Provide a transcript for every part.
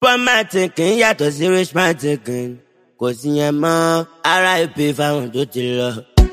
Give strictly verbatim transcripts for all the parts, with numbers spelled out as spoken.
poor man thinking yàtọ̀ sí rich man thinking. Kò sí yẹn mọ́ R I P fáwọn tó ti lọ.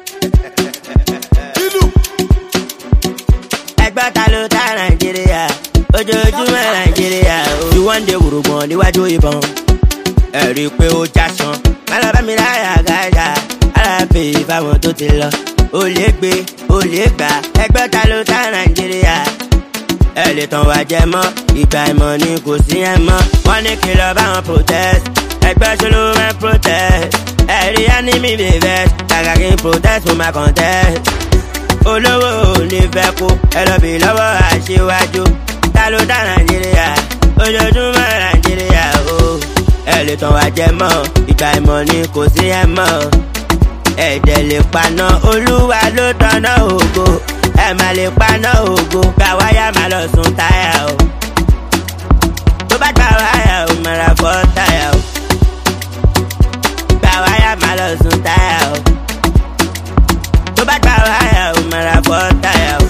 Ẹgbẹ́ ta ló ta Nàìjíríà? Ojoojúmọ́ Nàìjíríà. Tí wọ́n ń de wùrùgbọ̀n níwájú ìbọn. Ẹ̀rí pé ó já san. Má lọ bá mi láyà gájà. R I P fáwọn tó ti lọ. Ó lè gbé, ó lè gbà. Ẹgbẹ́ ta ló ta Nàìjíríà? Ẹ lè tàn wá jẹ mọ́. Ìgbà ìmọ̀ ni kò sí ẹ mọ́. Wọ́n ní kí lọ bá wọn protest. Ẹgbẹ́ ṣolú máa protest. Ẹ̀rí enemy dey vex. Kàkà kí n protest mo máa contest. Olówó ò ní fẹ́ kú. Ẹ lọ bì lọ́wọ́ aṣíwájú. Ta ló dá Nàìjíríà? Ojoojúmọ́ Nàìjíríà o. Ẹ lè tàn wá jẹ mọ́. Ìgbà ìmọ̀ ni kò sí ẹ mọ́. Ẹ̀dẹ̀ lè paná. Olúwa ló tanná ògo. Ẹ má lè paná ògo. Gbà wáyà má lọ sùn táyà o. Tó bá gbà wáyà o, má ra fọ́ táyà o. Gbà wáyà má lọ sùn táyà o. Tó bá gbà wáyà o, má ra fọ́ táyà o.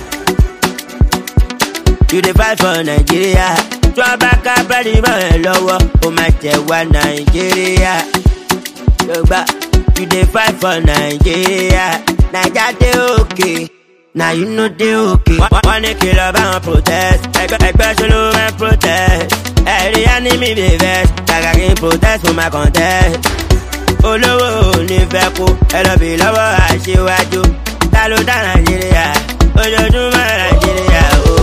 You dey fight for Nigeria. Tó bá ká bẹ́ẹ̀ni mọ́ ẹ lọ́wọ́, ó máa jẹ wá Nàìjíríà. Yorùbá, you dey fight for Nigeria. Naija dey okay. Now you know they okay. Wọ́n ní kí lọ bá wọn protest. Ẹgbẹ́ ṣolú máa protest. Ẹ̀rí enemy dey vex. Kàkà kí n protest mo máa contest. Olówó ò ní fẹ́ kú. Ẹ lọ bì lọ́wọ́ aṣíwájú. Ta ló dá Nàìjíríà? Ojoojúmọ́ Nàìjíríà o.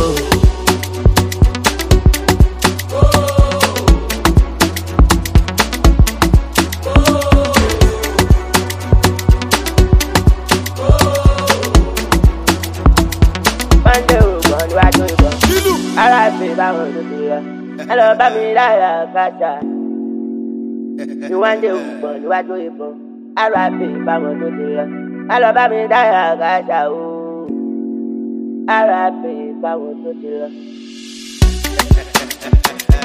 R I P báwọn tó ti lọ. Ẹ lọ bá mi láyà gájà. Ní wọ́n dé ògbọ̀n níwájú ìbọn. R I P báwọn tó ti lọ. Ẹ lọ bá mi láyà gájà o. R I P báwọn tó ti lọ.